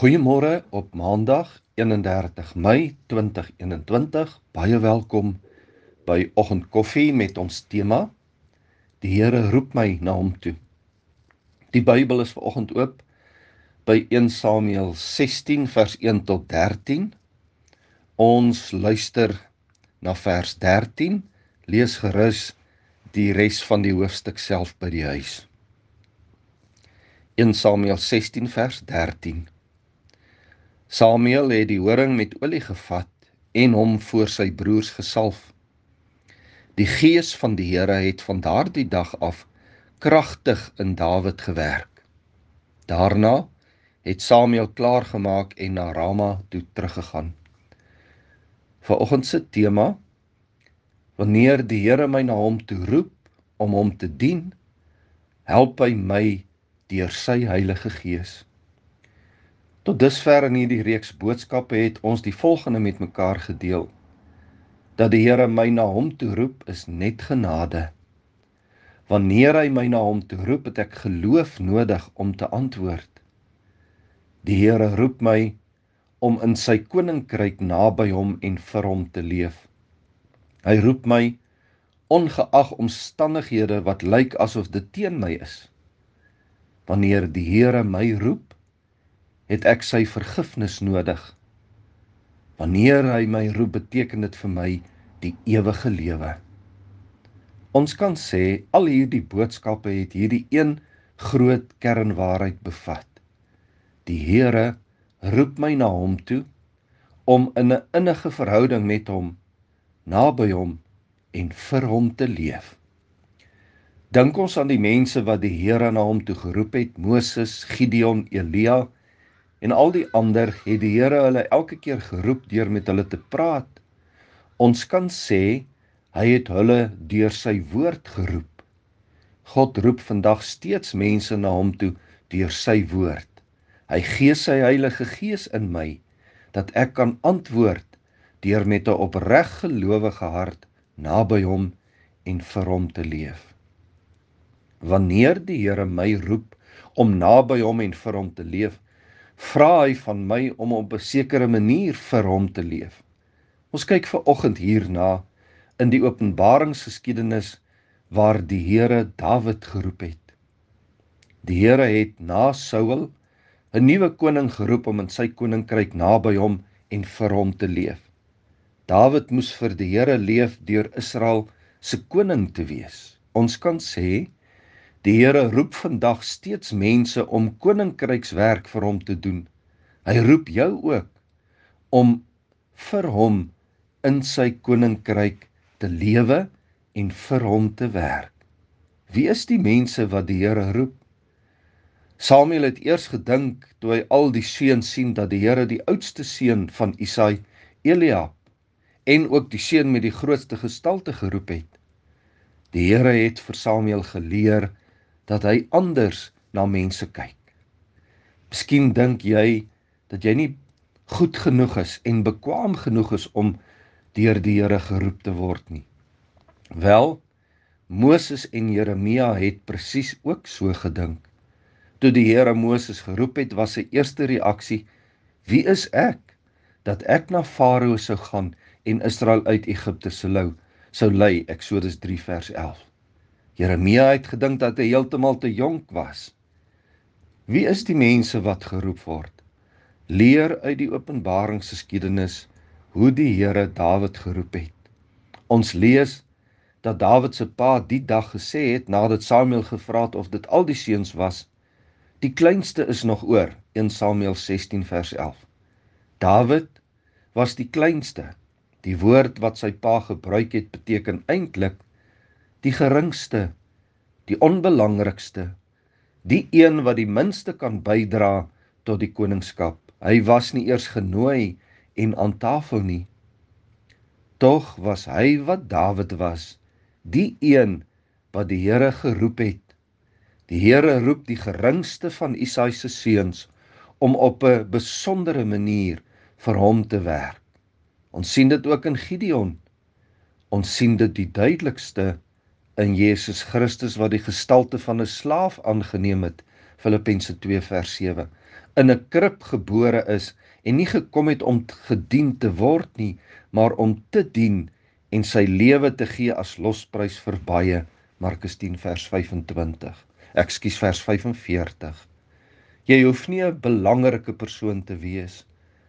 Goeiemôre op Maandag 31 Mei 2021. Baie welkom by Oggendkoffie met ons tema Die Here roep my na hom toe. Die Bybel is vanoggend oop by 1 Samuel 16 vers 1 tot 13. Ons luister na vers 13. Lees gerus die res van die hoofstuk self by die huis. 1 Samuel 16 vers 13. Samuel het die horing met olie gevat en hom voor sy broers gesalf. Die gees van die Here het van daardie dag af kragtig in Dawid gewerk. Daarna het Samuel klaargemaak en na Rama toe teruggegaan. Vanoggend se tema: wanneer die Here my na hom toe roep om hom te dien, help hy my deur sy Heilige Gees. Tot dusver in hierdie reeks boodskappe het ons die volgende met mekaar gedeel: dat die Here my na hom toe roep is net genade. Wanneer hy my na hom toe roep, het ek geloof nodig om te antwoord. Die Here roep my om in sy koninkryk naby hom en vir hom te leef. Hy roep my ongeag omstandighede wat lyk asof dit teen my is. Wanneer die Here my roep, het ek sy vergifnis nodig. Wanneer hy my roep, beteken dit vir my die ewige lewe. Ons kan sê, al hierdie boodskappe het hierdie een groot kernwaarheid bevat. Die Here roep my na hom toe, om in 'n innige verhouding met hom, naby hom en vir hom te leef. Dink ons aan die mense wat die Here na hom toe geroep het: Moses, Gideon, Elia, en al die ander, het die Here hulle elke keer geroep deur met hulle te praat. Ons kan sê, hy het hulle deur sy woord geroep. God roep vandag steeds mense na hom toe deur sy woord. Hy gee sy Heilige Gees in my, dat ek kan antwoord deur met 'n opreg gelowige hart naby hom en vir hom te leef. Wanneer die Here my roep om naby hom en vir hom te leef, vra hy van my om op 'n sekere manier vir hom te leef. Ons kyk vanoggend hierna in die Openbaringsgeskiedenis waar die Here Dawid geroep het. Die Here het na Saul 'n nuwe koning geroep om in sy koninkryk naby hom en vir hom te leef. Dawid moes vir die Here leef deur Israel se koning te wees. Ons kan sê, die Here roep vandag steeds mense om koninkrykswerk vir hom te doen. Hy roep jou ook om vir hom in sy koninkryk te lewe en vir hom te werk. Wie is die mense wat die Here roep? Samuel het eers gedink toe hy al die seuns sien dat die Here die oudste seun van Isai, Eliab, en ook die seun met die grootste gestalte geroep het. Die Here het vir Samuel geleer dat hy anders na mense kyk. Miskien dink jy dat jy nie goed genoeg is en bekwaam genoeg is om deur die Here geroep te word nie. Wel, Moses en Jeremia het presies ook so gedink. Toe die Here Moses geroep het, was sy eerste reaksie: wie is ek, dat ek na Farao sou gaan en Israel uit Egipte sou lei, Eksodus 3 vers 11. Jeremia het gedink dat hy heeltemal te jonk was. Wie is die mense wat geroep word? Leer uit die Openbaringsgeskiedenis hoe die Here Dawid geroep het. Ons lees dat Dawid se pa die dag gesê het, nadat Samuel gevra het of dit al die seuns was: die kleinste is nog oor, 1 Samuel 16 vers 11. Dawid was die kleinste. Die woord wat sy pa gebruik het, beteken eintlik die geringste, die onbelangrikste, die een wat die minste kan bydra tot die koningskap. Hy was nie eers genooi en aan tafel nie. Tog was hy wat Dawid was, die een wat die Here geroep het. Die Here roep die geringste van Isai se seuns om op 'n besondere manier vir hom te werk. Ons sien dit ook in Gideon. Ons sien dit die duidelikste in Jesus Christus, wat die gestalte van 'n slaaf aangeneem het Filippense 2 vers 7, in 'n krib gebore is en nie gekom het om gedien te word nie, maar om te dien en sy lewe te gee as losprys vir baie, Markus 10 vers 25, vers 45. Jy hoef nie 'n belangrike persoon te wees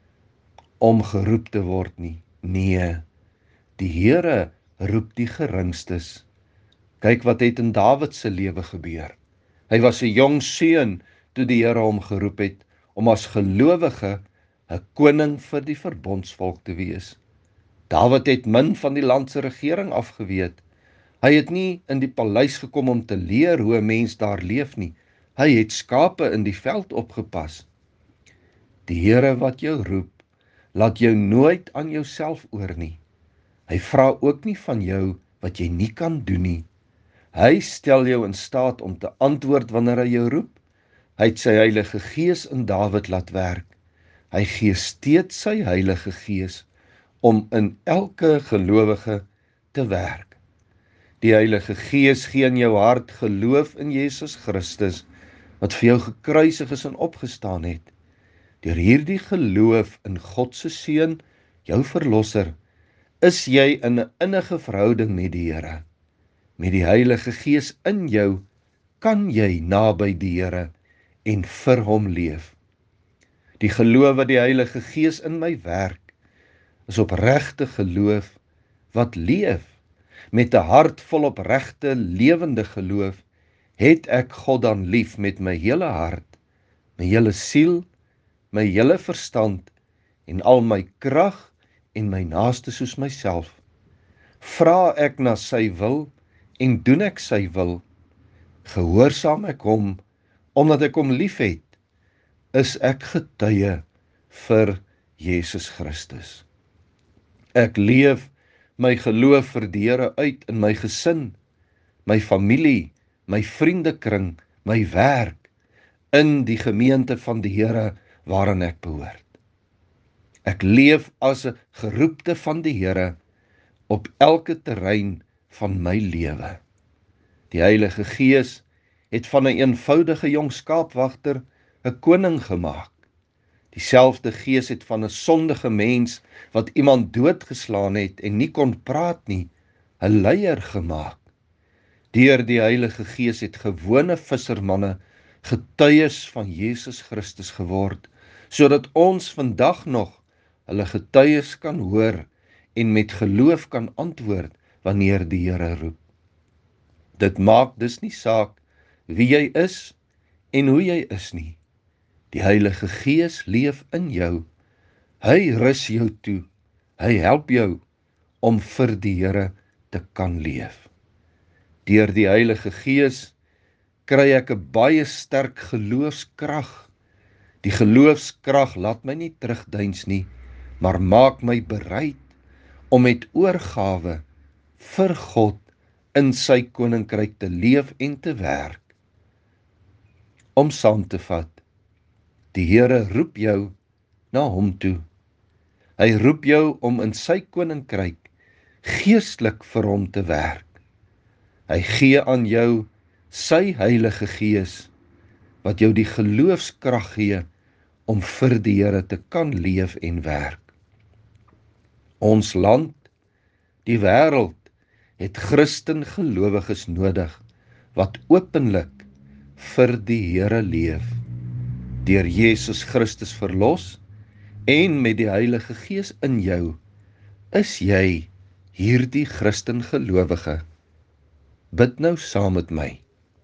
om geroep te word nie. Nee, die Here roep die geringstes. Kyk wat het in Dawid se lewe gebeur. Hy was 'n jong seun toe die Here hom geroep het om as gelowige 'n koning vir die verbondsvolk te wees. Dawid het min van die land se regering afgeweet. Hy het nie in die paleis gekom om te leer hoe 'n mens daar leef nie. Hy het skape in die veld opgepas. Die Here wat jou roep, laat jou nooit aan jouself oor nie. Hy vra ook nie van jou wat jy nie kan doen nie. Hy stel jou in staat om te antwoord wanneer hy jou roep. Hy het sy Heilige Gees in Dawid laat werk. Hy gee steeds sy Heilige Gees om in elke gelowige te werk. Die Heilige Gees gee in jou hart geloof in Jesus Christus, wat vir jou gekruisig is en opgestaan het. Deur hierdie geloof in God se Seun, jou Verlosser, is jy in 'n innige verhouding met die Here. Met die Heilige Gees in jou, kan jy naby die Here en vir hom leef. Die geloof wat die Heilige Gees in my werk, is opregte geloof wat leef. Met 'n hart vol opregte, lewende geloof, het ek God dan lief met my hele hart, my hele siel, my hele verstand en al my krag en my naaste soos myself. Vra ek na sy wil en doen ek sy wil, gehoorsaam ek hom, omdat ek hom lief het, is ek getuie vir Jesus Christus. Ek leef my geloof vir die Here uit in my gesin, my familie, my vriendekring, my werk, in die gemeente van die Here waarin ek behoort. Ek leef as 'n geroepte van die Here op elke terrein van my lewe. Die Heilige Gees het van 'n eenvoudige jong skaapwagter 'n koning gemaak. Dieselfde Gees het van 'n sondige mens wat iemand doodgeslaan het en nie kon praat nie, 'n leier gemaak. Deur die Heilige Gees het gewone vissermanne getuies van Jesus Christus geword, sodat ons vandag nog hulle getuies kan hoor en met geloof kan antwoord wanneer die Here roep. Dit maak dus nie saak wie jy is en hoe jy is nie. Die Heilige Gees leef in jou. Hy rus jou toe. Hy help jou om vir die Here te kan leef. Deur die Heilige Gees kry ek 'n baie sterk geloofskrag. Die geloofskrag laat my nie terugdeins nie, maar maak my bereid om met oorgawe vir God in sy koninkryk te leef en te werk. Om saam te vat, die Here roep jou na hom toe. Hy roep jou om in sy koninkryk geestelik vir hom te werk. Hy gee aan jou sy Heilige Gees, wat jou die geloofskrag gee om vir die Here te kan leef en werk. Ons land, die wêreld, het Christen gelowiges nodig, wat openlik vir die Here leef, deur Jesus Christus verlos, en met die Heilige Gees in jou, is jy hierdie Christen gelowige. Bid nou saam met my.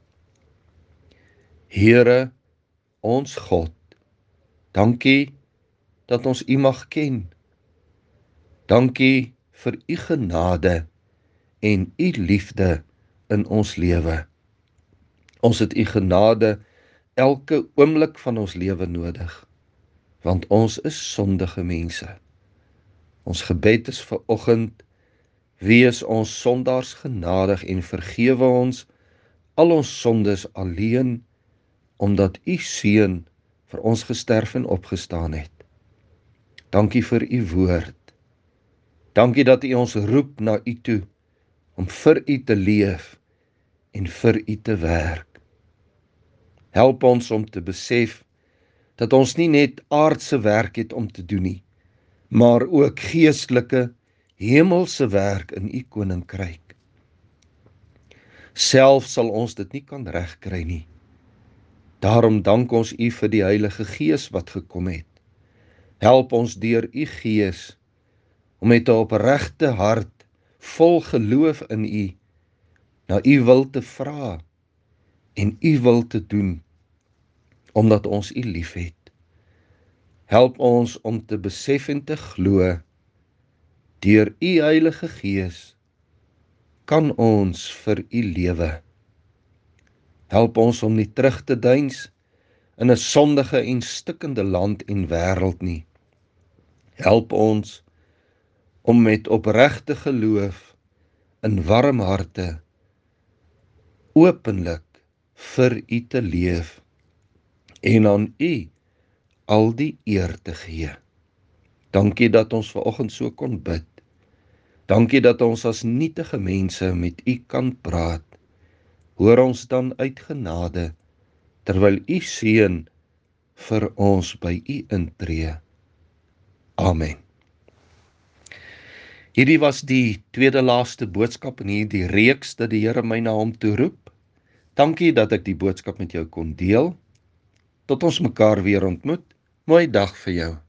Here, ons God, dankie dat ons U mag ken. Dankie vir U genade en U liefde in ons lewe. Ons het U genade elke oomblik van ons lewe nodig, want ons is sondige mense. Ons gebed is vir oggend, wees ons sondaars genadig en vergewe ons al ons sondes alleen, omdat U Seun vir ons gesterf en opgestaan het. Dankie vir U woord. Dankie dat U ons roep na U toe, om vir U te leef en vir U te werk. Help ons om te besef dat ons nie net aardse werk het om te doen nie, maar ook geestelike, hemelse werk in U koninkryk. Self sal ons dit nie kan regkry nie. Daarom dank ons U vir die Heilige Gees wat gekom het. Help ons deur U Gees om met 'n opregte hart, vol geloof in U, na U wil te vra en U wil te doen, omdat ons U liefhet. Help ons om te besef en te glo, deur U Heilige Gees kan ons vir U lewe. Help ons om nie terug te deins in 'n sondige en stikkende land en wêreld nie. Help ons om met opregte geloof in warm harte openlik vir U te leef en aan U al die eer te gee. Dankie dat ons vanoggend so kon bid. Dankie dat ons as nietige mense met U kan praat. Hoor ons dan uit genade, terwyl U seën vir ons by U intree. Amen. Hierdie was die tweede laaste boodskap in hierdie reeks dat die Here my na hom toe roep. Dankie dat ek die boodskap met jou kon deel. Tot ons mekaar weer ontmoet. Mooi dag vir jou.